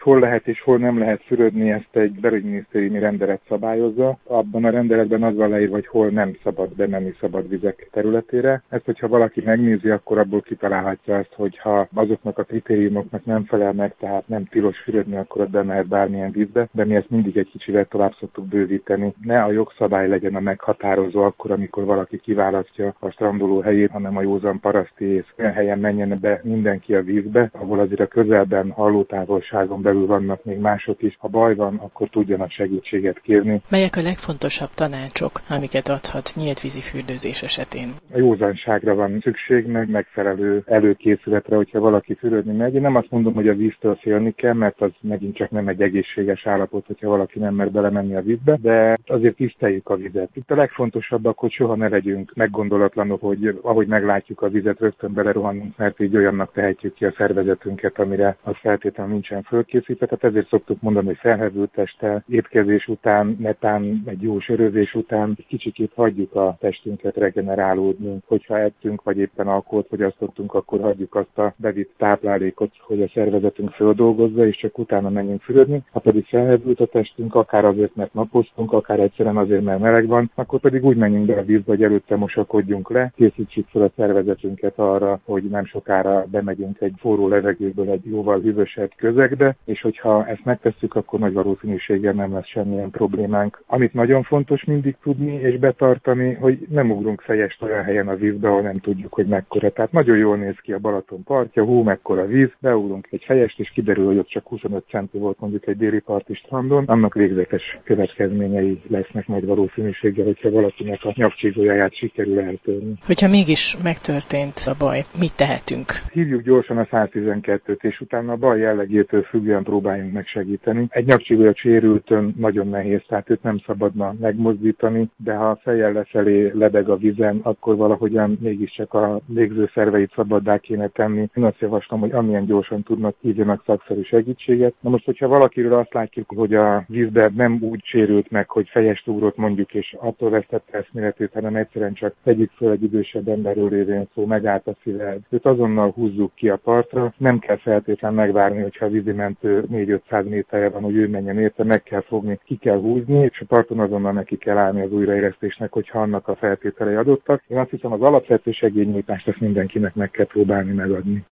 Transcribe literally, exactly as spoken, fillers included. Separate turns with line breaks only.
hol lehet és hol nem lehet fürödni, ezt egy belügyminisztériumi rendelet szabályozza. Abban a rendeletben az van leírva, hogy hol nem szabad bemenni szabad vizek területére. Ezt, hogyha valaki megnézi, akkor abból kitalálhatja azt, hogy ha azoknak a kritériumoknak nem felel meg, tehát nem tilos fürödni, akkor ott bemehet bármilyen vízbe, de mi ezt mindig egy kicsivel tovább szoktuk bővíteni. Ne a jogszabály legyen a meghatározó akkor, amikor valaki kiválasztja a strandoló helyét, hanem a józan paraszti ész. Olyan helyen menjen be mindenki a vízbe, ahol azért a közelben, hallótávolságon belül vannak még mások is. Ha baj van, akkor tudjanak segítséget kérni.
Melyek a legfontosabb tanácsok, amiket adhat nyílt vízi fürdőzés esetén?
A józanságra van szükség, meg megfelelő előkészületre, hogyha valaki fürödni megy. Én nem azt mondom, hogy a víztől félni kell, mert az megint csak nem egy egészséges állapot, hogyha valaki nem mer belemenni a vízbe, de azért tiszteljük a vizet. Itt a legfontosabb, hogy soha ne legyünk meggondolatlanok, hogy ahogy meglátjuk a vizet, rögtön belerohanunk, mert így olyannak tehetjük ki a szervezetünket, amire az feltétlenül nincsen fölkészítve. Tehát ezért szoktuk mondani, hogy felhevült testtel, étkezés után, netán egy jó sörözés után egy kicsikét hagyjuk a testünket regenerálódni. Hogyha ettünk, vagy éppen alkoholt fogyasztottunk, akkor hagyjuk azt a bevitt táplálékot, hogy a szervezetünk földolgozza, és csak utána menjünk fürödni. Ha pedig felhevült a testünk, akár azért, mert napoztunk, akár egyszerűen azért, mert meleg van, akkor pedig úgy menjünk be a vízbe, hogy előtte mosakodjunk le, készítsük fel a szervezetünket arra, hogy nem sokára bemegyünk egy forró levegőből egy jóval hűvösebb közegbe, és hogyha ezt megtesszük, akkor nagy valószínűséggel nem lesz semmilyen problémánk. Amit nagyon fontos mindig tudni és betartani, hogy nem ugrunk fejest olyan helyen a vízbe, ahol nem tudjuk, hogy mekkora. Tehát nagyon jól néz ki a Balaton partja, hú, mekkora víz, beugrunk egy fejest, és kiderül, hogy ott csak huszonöt centi volt mondjuk egy déli parti strandon, annak végzetes következményei lesznek nagy valószínűséggel, hogyha valakinek a nyakcsigójáját sikerül eltörni.
Hogyha mégis megtörtént a baj, mit tehetünk?
Hívjuk gyorsan a száztizenkettőt, és utána a baj jellegétől függően próbáljunk meg segíteni. Egy nyakcsigója sérültön nagyon nehéz, tehát őt nem szabadna megmozdítani, de ha a fejjel lefelé lebeg a vizen, akkor valahogyan mégiscsak a légzőszerveit szabaddá kéne tenni. Én azt javaslom, hogy amilyen gyorsan tudnak, hívjanak szakszerű segítséget. Na most, hogyha valakiről azt látjuk, hogy a vízbe nem úgy sérült meg, hogy fejest ugrott mondjuk, és attól vesztette eszméletét, hanem egyszerűen csak tegyük föl egy idősebb emberről lévén szó, megállt a szíve. Őt azonnal húzzuk ki a partra, nem kell feltétlenül megvárni, hogyha a vízimentő négy-ötszáz méterre van, hogy ő menjen érte, meg kell fogni, ki kell húzni, és a parton azonnal neki kell állni az újraélesztésnek, hogyha annak a feltételei adottak. Én azt hiszem, az alapvető segélynyújtást ezt mindenkinek meg kell próbálni megadni.